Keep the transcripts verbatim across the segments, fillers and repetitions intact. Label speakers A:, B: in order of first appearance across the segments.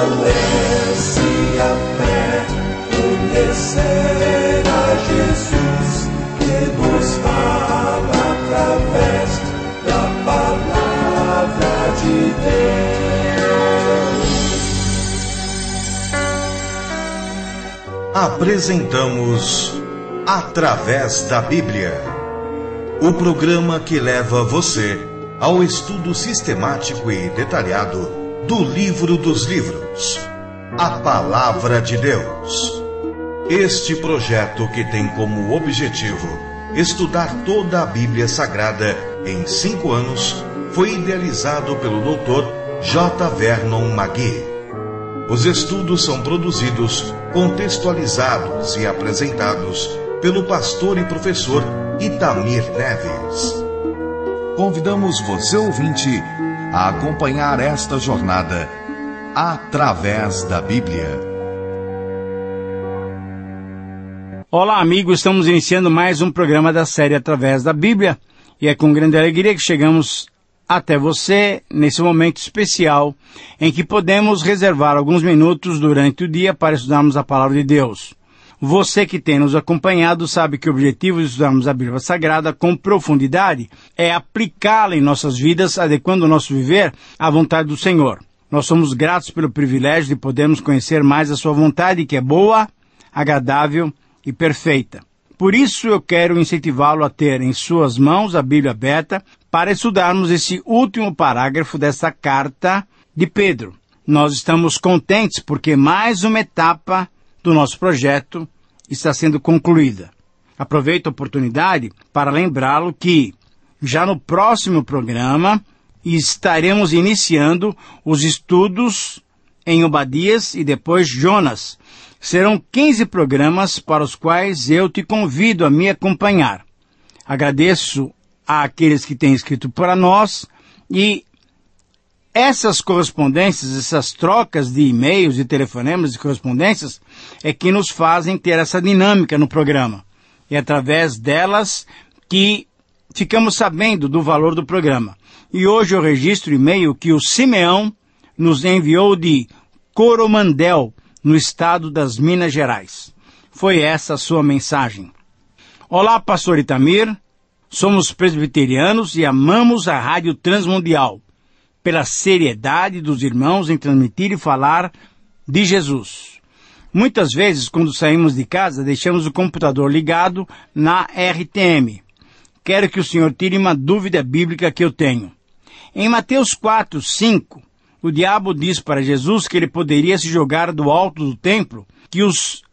A: Fortalece a fé, conhecer a Jesus, que nos fala através da palavra de Deus.
B: Apresentamos Através da Bíblia, o programa que leva você ao estudo sistemático e detalhado do livro dos livros, a Palavra de Deus. Este projeto, que tem como objetivo estudar toda a Bíblia Sagrada em cinco anos, foi idealizado pelo doutor J. Vernon McGee. Os estudos são produzidos, contextualizados e apresentados pelo pastor e professor Itamir Neves. Convidamos você, ouvinte, a acompanhar esta jornada através da Bíblia.
C: Olá, amigos, estamos iniciando mais um programa da série Através da Bíblia, e é com grande alegria que chegamos até você nesse momento especial em que podemos reservar alguns minutos durante o dia para estudarmos a Palavra de Deus. Você que tem nos acompanhado sabe que o objetivo de estudarmos a Bíblia Sagrada com profundidade é aplicá-la em nossas vidas, adequando o nosso viver à vontade do Senhor. Nós somos gratos pelo privilégio de podermos conhecer mais a sua vontade, que é boa, agradável e perfeita. Por isso eu quero incentivá-lo a ter em suas mãos a Bíblia aberta para estudarmos esse último parágrafo dessa carta de Pedro. Nós estamos contentes porque mais uma etapa do nosso projeto está sendo concluída. Aproveito a oportunidade para lembrá-lo que já no próximo programa estaremos iniciando os estudos em Obadias e depois Jonas. Serão quinze programas para os quais eu te convido a me acompanhar. Agradeço àqueles que têm escrito para nós, e essas correspondências, essas trocas de e-mails, de telefonemas e correspondências é que nos fazem ter essa dinâmica no programa. É através delas que ficamos sabendo do valor do programa. E hoje eu registro o e-mail que o Simeão nos enviou de Coromandel, no estado das Minas Gerais. Foi essa a sua mensagem. Olá, pastor Itamir. Somos presbiterianos e amamos a Rádio Transmundial pela seriedade dos irmãos em transmitir e falar de Jesus. Muitas vezes, quando saímos de casa, deixamos o computador ligado na R T M. Quero que o senhor tire uma dúvida bíblica que eu tenho. Em Mateus quatro, cinco, o diabo diz para Jesus que ele poderia se jogar do alto do templo, que os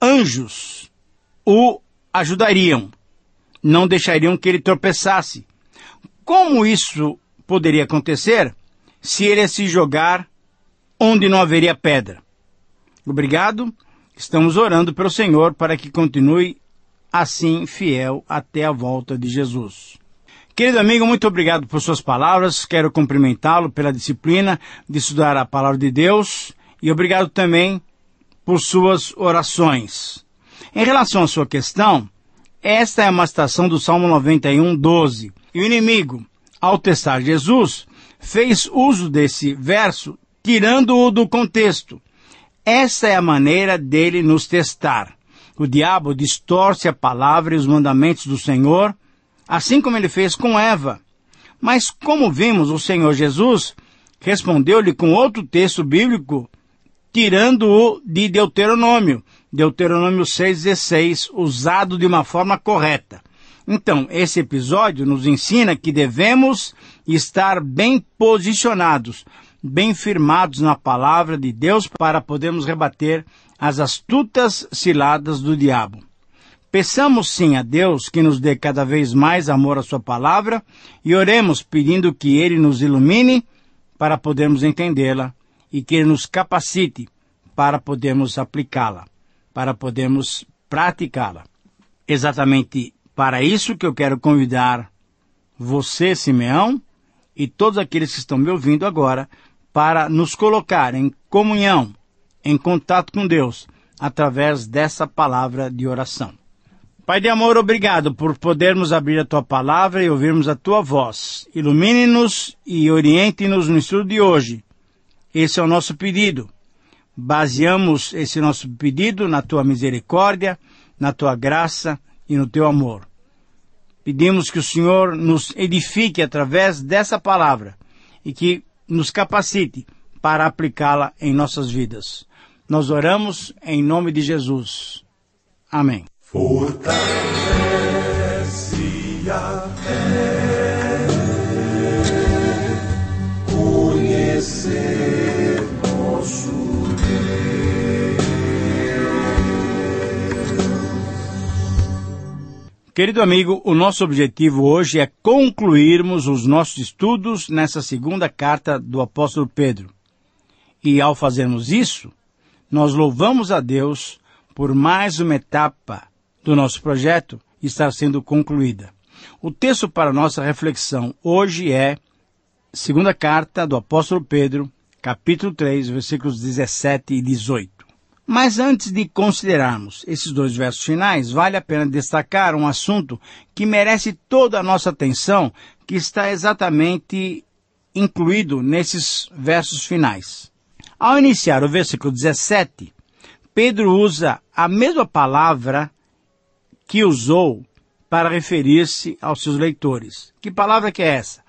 C: anjos o ajudariam, não deixariam que ele tropeçasse. Como isso poderia acontecer se ele se jogar onde não haveria pedra? Obrigado. Estamos orando pelo Senhor para que continue assim fiel até a volta de Jesus. Querido amigo, muito obrigado por suas palavras. Quero cumprimentá-lo pela disciplina de estudar a Palavra de Deus e obrigado também por suas orações. Em relação à sua questão, esta é uma citação do Salmo noventa e um, doze. E o inimigo, ao testar Jesus, fez uso desse verso, tirando-o do contexto. Essa é a maneira dele nos testar. O diabo distorce a palavra e os mandamentos do Senhor, assim como ele fez com Eva. Mas, como vimos, o Senhor Jesus respondeu-lhe com outro texto bíblico, tirando-o de Deuteronômio. Deuteronômio seis, dezesseis, usado de uma forma correta. Então, esse episódio nos ensina que devemos estar bem posicionados, bem firmados na palavra de Deus para podermos rebater as astutas ciladas do diabo. Peçamos sim a Deus que nos dê cada vez mais amor à sua palavra e oremos pedindo que Ele nos ilumine para podermos entendê-la e que Ele nos capacite para podermos aplicá-la, para podermos praticá-la. Exatamente para isso que eu quero convidar você, Simeão, e todos aqueles que estão me ouvindo agora, para nos colocar em comunhão, em contato com Deus, através dessa palavra de oração. Pai de amor, obrigado por podermos abrir a Tua palavra e ouvirmos a Tua voz. Ilumine-nos e oriente-nos no estudo de hoje. Esse é o nosso pedido. baseamos esse nosso pedido na tua misericórdia, na tua graça e no teu amor. Pedimos que o Senhor nos edifique através dessa palavra e que nos capacite para aplicá-la em nossas vidas. Nós oramos em nome de Jesus. Amém.
A: Fortalece a fé, conhecer nosso Deus.
C: Querido amigo, o nosso objetivo hoje é concluirmos os nossos estudos nessa segunda carta do apóstolo Pedro. E ao fazermos isso, nós louvamos a Deus por mais uma etapa do nosso projeto estar sendo concluída. O texto para nossa reflexão hoje é segunda carta do apóstolo Pedro, capítulo três, versículos dezessete e dezoito. Mas antes de considerarmos esses dois versos finais, vale a pena destacar um assunto que merece toda a nossa atenção, que está exatamente incluído nesses versos finais. Ao iniciar o versículo dezessete, Pedro usa a mesma palavra que usou para referir-se aos seus leitores. Que palavra que é essa?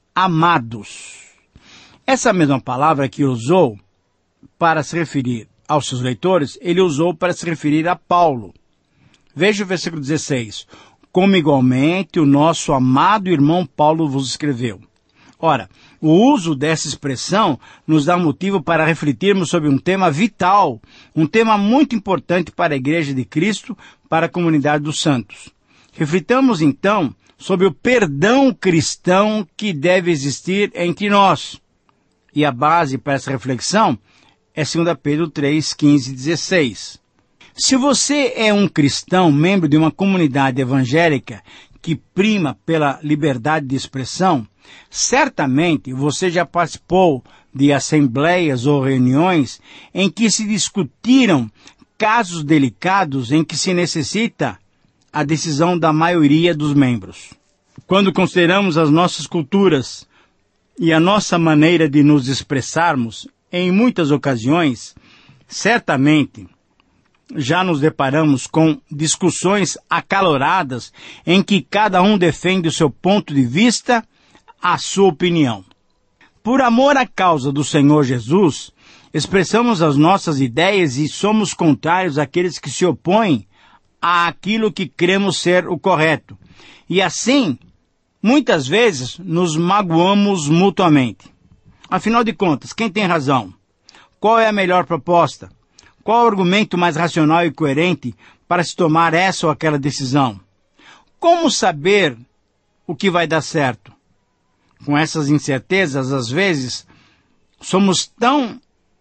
C: Amados. Essa mesma palavra que usou para se referir aos seus leitores, ele usou para se referir a Paulo. Veja o versículo dezesseis. Como igualmente o nosso amado irmão Paulo vos escreveu. Ora, o uso dessa expressão nos dá motivo para refletirmos sobre um tema vital, um tema muito importante para a Igreja de Cristo, para a comunidade dos santos. Reflitamos, então, sobre o perdão cristão que deve existir entre nós. E a base para essa reflexão é dois Pedro três, quinze e dezesseis. Se você é um cristão, membro de uma comunidade evangélica que prima pela liberdade de expressão, certamente você já participou de assembleias ou reuniões em que se discutiram casos delicados em que se necessita a decisão da maioria dos membros. Quando consideramos as nossas culturas e a nossa maneira de nos expressarmos, em muitas ocasiões, certamente, já nos deparamos com discussões acaloradas em que cada um defende o seu ponto de vista, a sua opinião. Por amor à causa do Senhor Jesus, expressamos as nossas ideias e somos contrários àqueles que se opõem àquilo que cremos ser o correto. E assim, muitas vezes, nos magoamos mutuamente. Afinal de contas, quem tem razão? Qual é a melhor proposta? Qual é o argumento mais racional e coerente para se tomar essa ou aquela decisão? Como saber o que vai dar certo? Com essas incertezas, às vezes, somos tão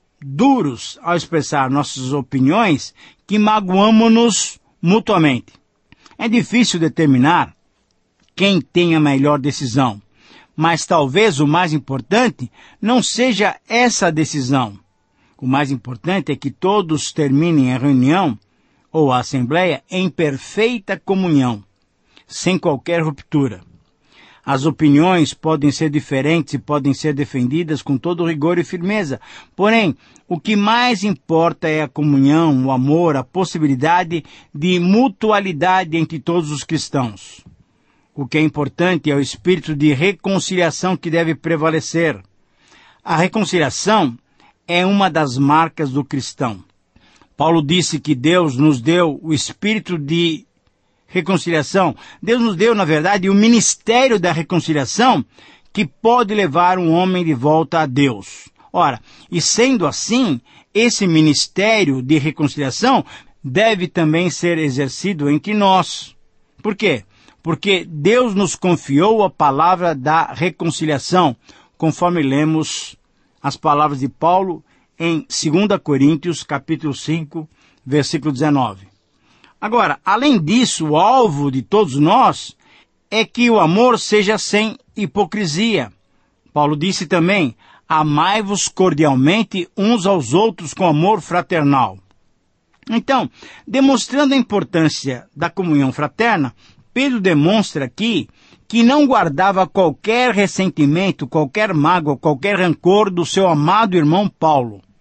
C: duros ao expressar nossas opiniões que magoamos-nos mutuamente. É difícil determinar quem tem a melhor decisão, mas talvez o mais importante não seja essa decisão. O mais importante é que todos terminem a reunião ou a assembleia em perfeita comunhão, sem qualquer ruptura. As opiniões podem ser diferentes e podem ser defendidas com todo rigor e firmeza. Porém, o que mais importa é a comunhão, o amor, a possibilidade de mutualidade entre todos os cristãos. O que é importante é o espírito de reconciliação que deve prevalecer. A reconciliação é uma das marcas do cristão. Paulo disse que Deus nos deu o espírito de reconciliação. Deus nos deu, na verdade, o ministério da reconciliação que pode levar um homem de volta a Deus. Ora, e sendo assim, esse ministério de reconciliação deve também ser exercido entre nós. Por quê? Porque Deus nos confiou a palavra da reconciliação, conforme lemos as palavras de Paulo em dois Coríntios, capítulo cinco, versículo dezenove. Agora, além disso, o alvo de todos nós é que o amor seja sem hipocrisia. Paulo disse também, amai-vos cordialmente uns aos outros com amor fraternal. Então, demonstrando a importância da comunhão fraterna, Pedro demonstra aqui que não guardava qualquer ressentimento, qualquer mágoa, qualquer rancor do seu amado irmão Paulo.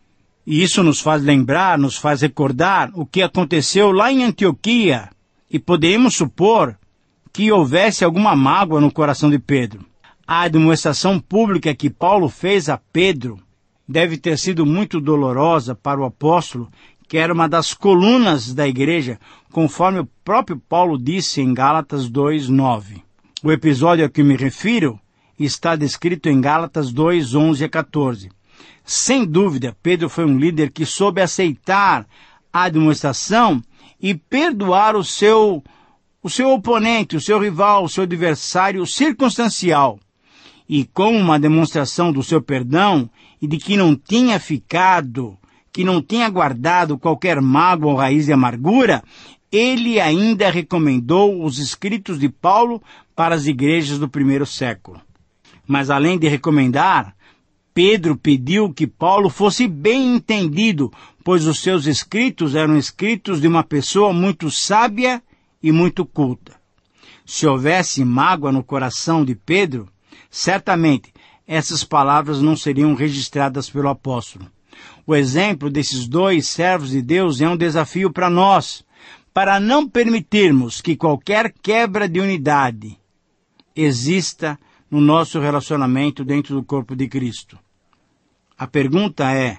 C: E isso nos faz lembrar, nos faz recordar o que aconteceu lá em Antioquia, e podemos supor que houvesse alguma mágoa no coração de Pedro. A demonstração pública que Paulo fez a Pedro deve ter sido muito dolorosa para o apóstolo, que era uma das colunas da igreja, conforme o próprio Paulo disse em Gálatas dois, nove. O episódio a que me refiro está descrito em Gálatas dois, onze a quatorze. Sem dúvida, Pedro foi um líder que soube aceitar a demonstração e perdoar o seu, o seu oponente, o seu rival, o seu adversário circunstancial. E como uma demonstração do seu perdão e de que não tinha ficado, que não tinha guardado qualquer mágoa ou raiz de amargura, ele ainda recomendou os escritos de Paulo para as igrejas do primeiro século. Mas além de recomendar, Pedro pediu que Paulo fosse bem entendido, pois os seus escritos eram escritos de uma pessoa muito sábia e muito culta. Se houvesse mágoa no coração de Pedro, certamente essas palavras não seriam registradas pelo apóstolo. O exemplo desses dois servos de Deus é um desafio para nós, para não permitirmos que qualquer quebra de unidade exista no nosso relacionamento dentro do corpo de Cristo. A pergunta é,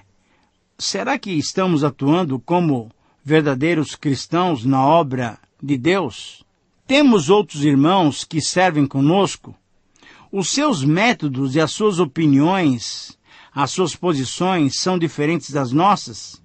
C: será que estamos atuando como verdadeiros cristãos na obra de Deus? Temos outros irmãos que servem conosco? Os seus métodos e as suas opiniões, as suas posições são diferentes das nossas?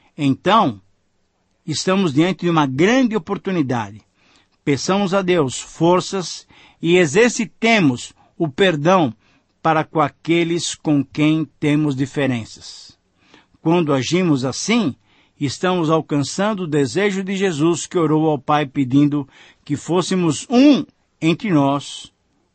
C: Então, estamos diante de uma grande oportunidade. Peçamos a Deus forças e exercitemos o perdão para com aqueles com quem temos diferenças. Quando agimos assim, estamos alcançando o desejo de Jesus, que orou ao Pai pedindo que fôssemos um entre nós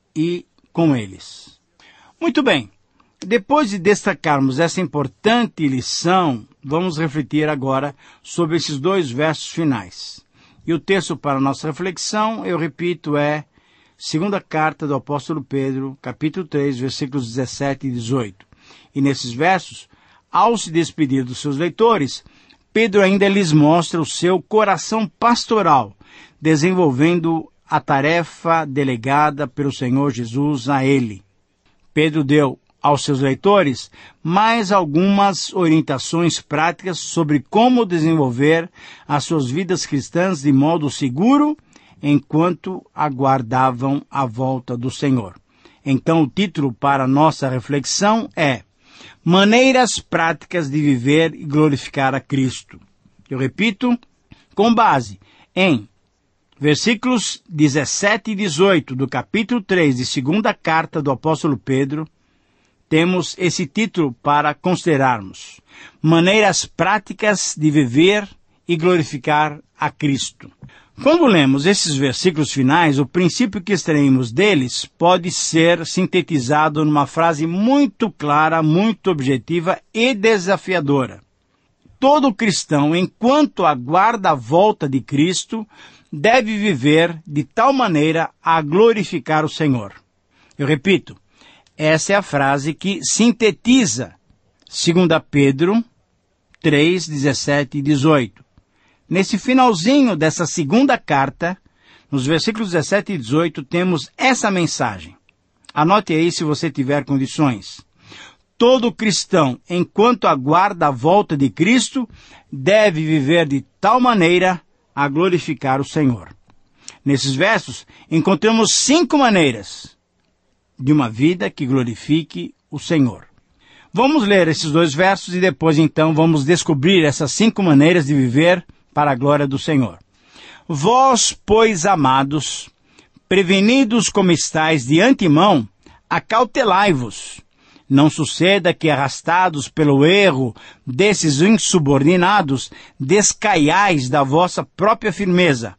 C: e com eles. Muito bem, depois de destacarmos essa importante lição, vamos refletir agora sobre esses dois versos finais. E o texto para a nossa reflexão, eu repito, é Segunda Carta do Apóstolo Pedro, capítulo três, versículos dezessete e dezoito. E nesses versos, ao se despedir dos seus leitores, Pedro ainda lhes mostra o seu coração pastoral, desenvolvendo a tarefa delegada pelo Senhor Jesus a ele. Pedro deu aos seus leitores mais algumas orientações práticas sobre como desenvolver as suas vidas cristãs de modo seguro enquanto aguardavam a volta do Senhor. Então, o título para nossa reflexão é Maneiras Práticas de Viver e Glorificar a Cristo. Eu repito, com base em versículos dezessete e dezoito do capítulo três de Segunda Carta do Apóstolo Pedro, temos esse título para considerarmos: Maneiras Práticas de Viver e Glorificar a Cristo. Quando lemos esses versículos finais, o princípio que extraímos deles pode ser sintetizado numa frase muito clara, muito objetiva e desafiadora. Todo cristão, enquanto aguarda a volta de Cristo, deve viver de tal maneira a glorificar o Senhor. Eu repito, essa é a frase que sintetiza Segunda Pedro três, dezessete e dezoito. Nesse finalzinho dessa segunda carta, nos versículos dezessete e dezoito, temos essa mensagem. Anote aí se você tiver condições. Todo cristão, enquanto aguarda a volta de Cristo, deve viver de tal maneira a glorificar o Senhor. Nesses versos, encontramos cinco maneiras de uma vida que glorifique o Senhor. Vamos ler esses dois versos e depois, então, vamos descobrir essas cinco maneiras de viver para a glória do Senhor. Vós, pois, amados, prevenidos como estáis de antemão, acautelai-vos. Não suceda que, arrastados pelo erro desses insubordinados, descaiais da vossa própria firmeza.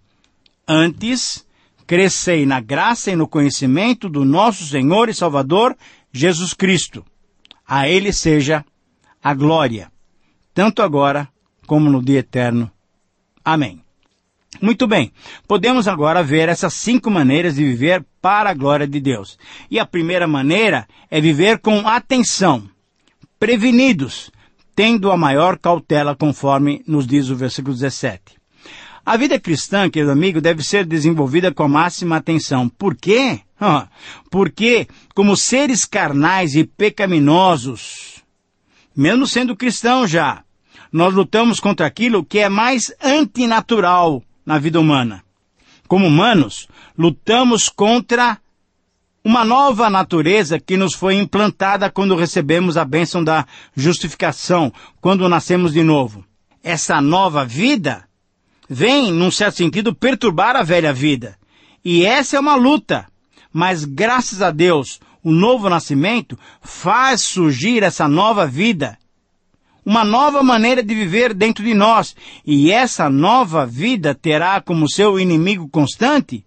C: Antes, crescei na graça e no conhecimento do nosso Senhor e Salvador, Jesus Cristo. A Ele seja a glória, tanto agora como no dia eterno. Amém. Muito bem, podemos agora ver essas cinco maneiras de viver para a glória de Deus. E a primeira maneira é viver com atenção, prevenidos, tendo a maior cautela, conforme nos diz o versículo dezessete. A vida cristã, querido amigo, deve ser desenvolvida com a máxima atenção. Por quê? Ah, porque, como seres carnais e pecaminosos, mesmo sendo cristãos já, nós lutamos contra aquilo que é mais antinatural na vida humana. Como humanos, lutamos contra uma nova natureza que nos foi implantada quando recebemos a bênção da justificação, quando nascemos de novo. Essa nova vida vem, num certo sentido, perturbar a velha vida. E essa é uma luta. Mas, graças a Deus, o novo nascimento faz surgir essa nova vida. Uma nova maneira de viver dentro de nós. E essa nova vida terá como seu inimigo constante,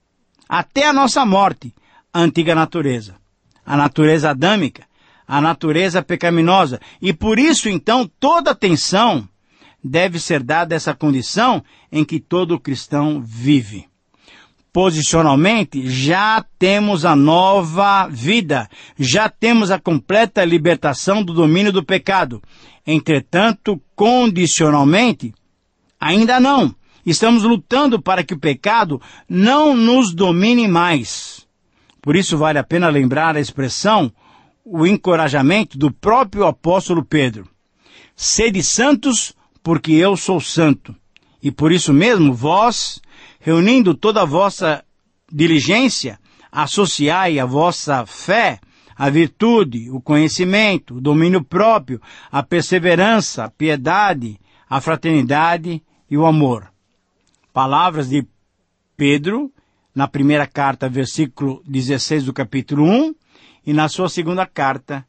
C: até a nossa morte, a antiga natureza. A natureza adâmica, a natureza pecaminosa. E por isso, então, toda atenção deve ser dada a essa condição em que todo cristão vive. Posicionalmente, já temos a nova vida, já temos a completa libertação do domínio do pecado. Entretanto, condicionalmente, ainda não. Estamos lutando para que o pecado não nos domine mais. Por isso vale a pena lembrar a expressão, o encorajamento do próprio apóstolo Pedro. Sede santos, porque eu sou santo. E por isso mesmo, vós, reunindo toda a vossa diligência, associai a vossa fé, a virtude, o conhecimento, o domínio próprio, a perseverança, a piedade, a fraternidade e o amor. Palavras de Pedro, na primeira carta, versículo dezesseis do capítulo um, e na sua segunda carta,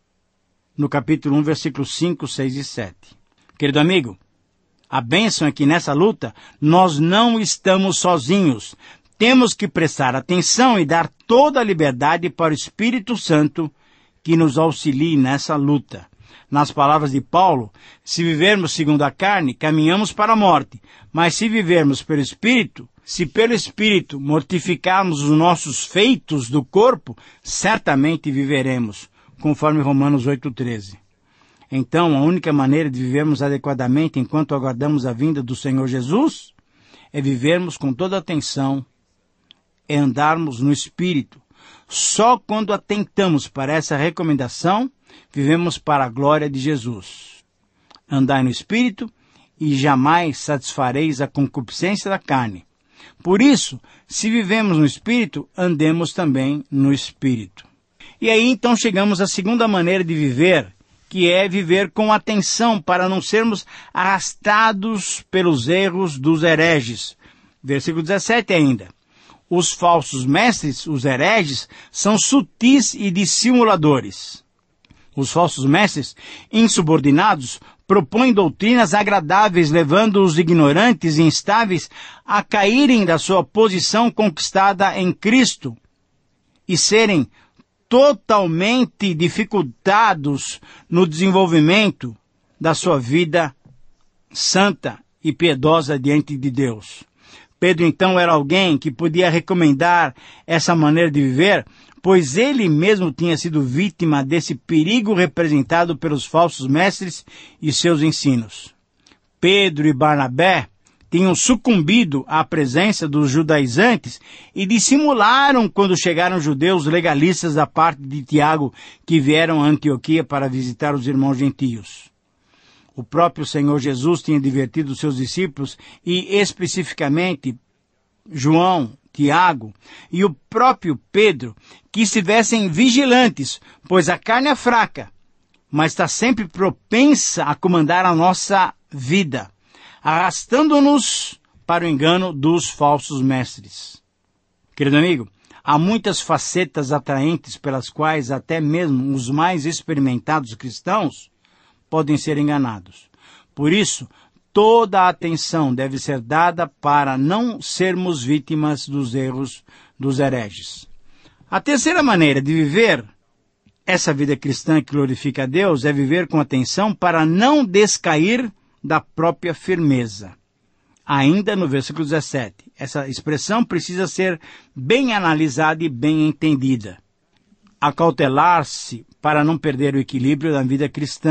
C: no capítulo um, versículos cinco, seis e sete. Querido amigo, a bênção é que nessa luta nós não estamos sozinhos. Temos que prestar atenção e dar toda a liberdade para o Espírito Santo que nos auxilie nessa luta. Nas palavras de Paulo, se vivermos segundo a carne, caminhamos para a morte. Mas se vivermos pelo Espírito, se pelo Espírito mortificarmos os nossos feitos do corpo, certamente viveremos, conforme Romanos oito, treze. Então, a única maneira de vivermos adequadamente enquanto aguardamos a vinda do Senhor Jesus é vivermos com toda atenção e andarmos no Espírito. Só quando atentamos para essa recomendação, vivemos para a glória de Jesus. Andai no Espírito e jamais satisfareis a concupiscência da carne. Por isso, se vivemos no Espírito, andemos também no Espírito. E aí, então, chegamos à segunda maneira de viver, que é viver com atenção para não sermos arrastados pelos erros dos hereges. Versículo dezessete ainda. Os falsos mestres, os hereges, são sutis e dissimuladores. Os falsos mestres, insubordinados, propõem doutrinas agradáveis, levando os ignorantes e instáveis a caírem da sua posição conquistada em Cristo e serem totalmente dificultados no desenvolvimento da sua vida santa e piedosa diante de Deus. Pedro, então, era alguém que podia recomendar essa maneira de viver, pois ele mesmo tinha sido vítima desse perigo representado pelos falsos mestres e seus ensinos. Pedro e Barnabé tinham sucumbido à presença dos judaizantes e dissimularam quando chegaram judeus legalistas da parte de Tiago, que vieram a Antioquia para visitar os irmãos gentios. O próprio Senhor Jesus tinha advertido os seus discípulos e, especificamente, João, Tiago e o próprio Pedro, que estivessem vigilantes, pois a carne é fraca, mas está sempre propensa a comandar a nossa vida, arrastando-nos para o engano dos falsos mestres. Querido amigo, há muitas facetas atraentes pelas quais até mesmo os mais experimentados cristãos podem ser enganados. Por isso, toda a atenção deve ser dada para não sermos vítimas dos erros dos hereges. A terceira maneira de viver essa vida cristã que glorifica a Deus é viver com atenção para não descair da própria firmeza. Ainda no versículo dezessete, essa expressão precisa ser bem analisada e bem entendida. Acautelar-se para não perder o equilíbrio da vida cristã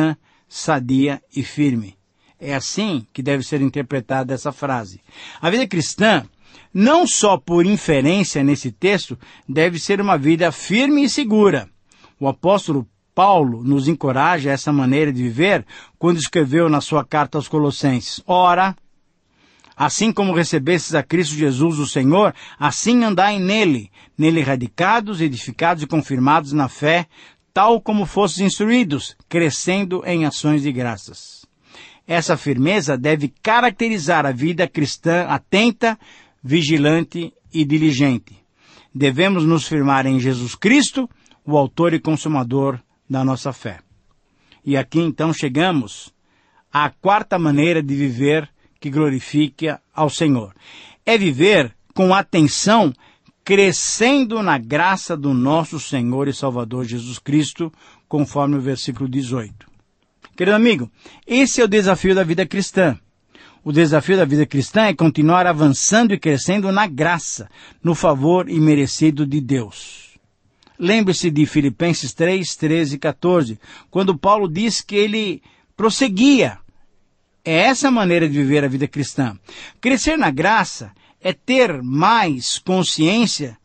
C: sadia e firme. É assim que deve ser interpretada essa frase. A vida cristã, não só por inferência nesse texto, deve ser uma vida firme e segura. O apóstolo Paulo nos encoraja a essa maneira de viver quando escreveu na sua carta aos Colossenses: Ora, assim como recebestes a Cristo Jesus o Senhor, assim andai nele, nele radicados, edificados e confirmados na fé, tal como fostes instruídos, crescendo em ações de graças. Essa firmeza deve caracterizar a vida cristã atenta, vigilante e diligente. Devemos nos firmar em Jesus Cristo, o autor e consumador da nossa fé. E aqui então chegamos à quarta maneira de viver que glorifique ao Senhor. É viver com atenção, crescendo na graça do nosso Senhor e Salvador Jesus Cristo, conforme o versículo dezoito. Querido amigo, esse é o desafio da vida cristã. O desafio da vida cristã é continuar avançando e crescendo na graça, no favor imerecido de Deus. Lembre-se de Filipenses três, treze e quatorze, quando Paulo diz que ele prosseguia. É essa a maneira de viver a vida cristã. Crescer na graça é ter mais consciência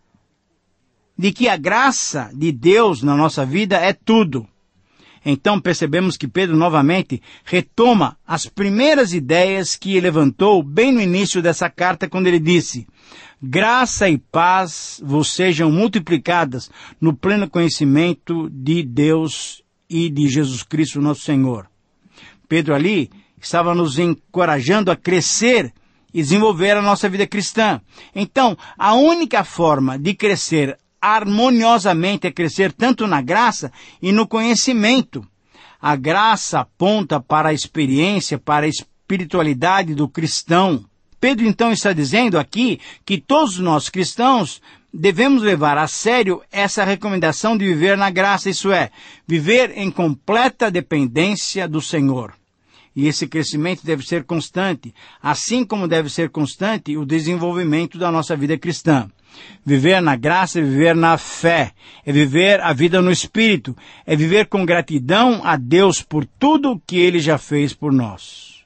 C: de que a graça de Deus na nossa vida é tudo. Então percebemos que Pedro novamente retoma as primeiras ideias que levantou bem no início dessa carta, quando ele disse: graça e paz vos sejam multiplicadas no pleno conhecimento de Deus e de Jesus Cristo nosso Senhor. Pedro ali estava nos encorajando a crescer e desenvolver a nossa vida cristã. Então, a única forma de crescer harmoniosamente é crescer tanto na graça e no conhecimento. A graça aponta para a experiência, para a espiritualidade do cristão. Pedro então está dizendo aqui que todos nós cristãos devemos levar a sério essa recomendação de viver na graça, isso é, viver em completa dependência do Senhor. E esse crescimento deve ser constante, assim como deve ser constante o desenvolvimento da nossa vida cristã. Viver na graça é viver na fé, é viver a vida no Espírito, é viver com gratidão a Deus por tudo que Ele já fez por nós.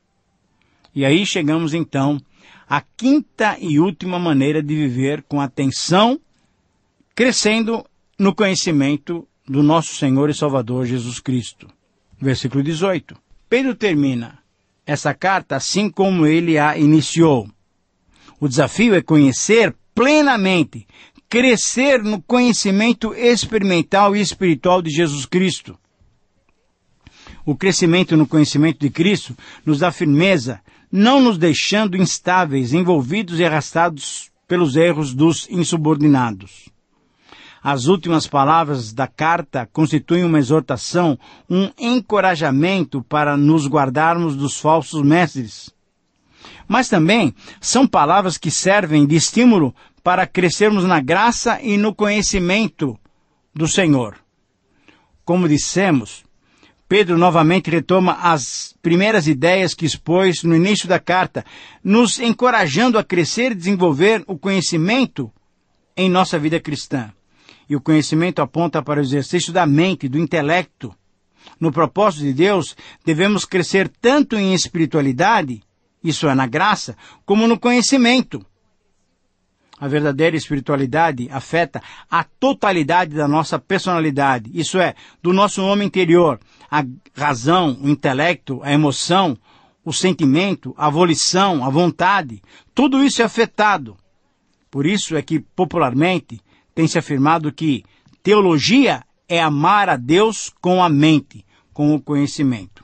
C: E aí chegamos então à quinta e última maneira de viver com atenção, crescendo no conhecimento do nosso Senhor e Salvador Jesus Cristo. Versículo dezoito. Pedro termina essa carta assim como ele a iniciou. O desafio é conhecer plenamente, crescer no conhecimento experimental e espiritual de Jesus Cristo. O crescimento no conhecimento de Cristo nos dá firmeza, não nos deixando instáveis, envolvidos e arrastados pelos erros dos insubordinados. As últimas palavras da carta constituem uma exortação, um encorajamento para nos guardarmos dos falsos mestres. Mas também são palavras que servem de estímulo para crescermos na graça e no conhecimento do Senhor. Como dissemos, Pedro novamente retoma as primeiras ideias que expôs no início da carta, nos encorajando a crescer e desenvolver o conhecimento em nossa vida cristã. E o conhecimento aponta para o exercício da mente, do intelecto. No propósito de Deus, devemos crescer tanto em espiritualidade, isso é, na graça, como no conhecimento. A verdadeira espiritualidade afeta a totalidade da nossa personalidade, isso é, do nosso homem interior, a razão, o intelecto, a emoção, o sentimento, a volição, a vontade, tudo isso é afetado. Por isso é que, popularmente, tem se afirmado que teologia é amar a Deus com a mente, com o conhecimento.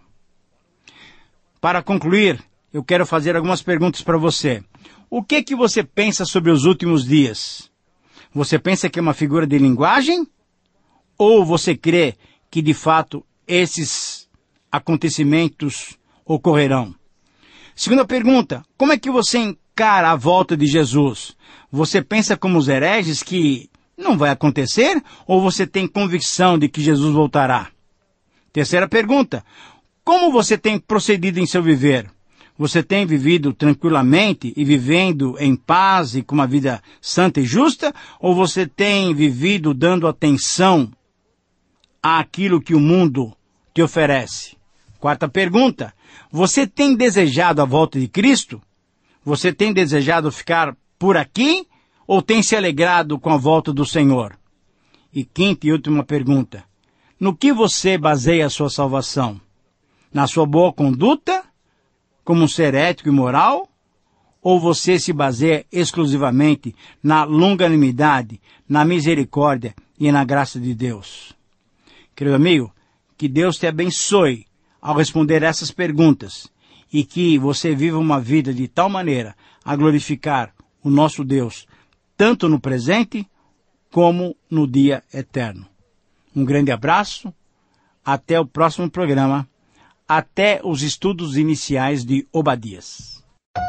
C: Para concluir, eu quero fazer algumas perguntas para você. O que que você pensa sobre os últimos dias? Você pensa que é uma figura de linguagem? Ou você crê que, de fato, esses acontecimentos ocorrerão? Segunda pergunta, como é que você encara a volta de Jesus? Você pensa como os hereges que não vai acontecer? Ou você tem convicção de que Jesus voltará? Terceira pergunta, como você tem procedido em seu viver? Você tem vivido tranquilamente e vivendo em paz e com uma vida santa e justa? Ou você tem vivido dando atenção àquilo que o mundo te oferece? Quarta pergunta: você tem desejado a volta de Cristo? Você tem desejado ficar por aqui ou tem se alegrado com a volta do Senhor? E quinta e última pergunta: no que você baseia a sua salvação? Na sua boa conduta, como um ser ético e moral? Ou você se baseia exclusivamente na longanimidade, na misericórdia e na graça de Deus? Querido amigo, que Deus te abençoe ao responder essas perguntas e que você viva uma vida de tal maneira a glorificar o nosso Deus, tanto no presente como no dia eterno. Um grande abraço, até o próximo programa, até os estudos iniciais de Obadias.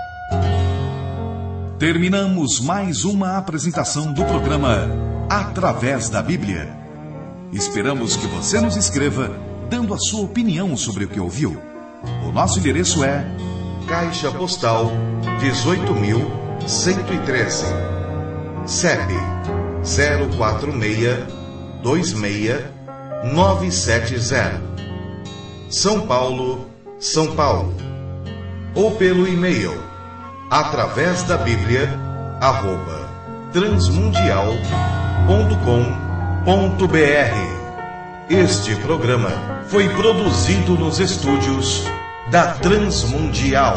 B: Terminamos mais uma apresentação do programa Através da Bíblia. Esperamos que você nos escreva dando a sua opinião sobre o que ouviu. O nosso endereço é Caixa Postal dezoito mil cento e treze, C E P zero quatro seis dois seis nove sete zero, São Paulo, São Paulo. Ou pelo e-mail através da Bíblia arroba transmundial ponto com ponto br. Este programa foi produzido nos estúdios da Transmundial.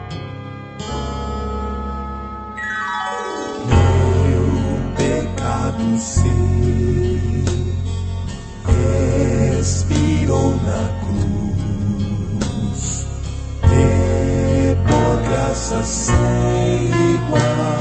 A: Meu pecado sei, expirou na cruz, e por graça sem igual.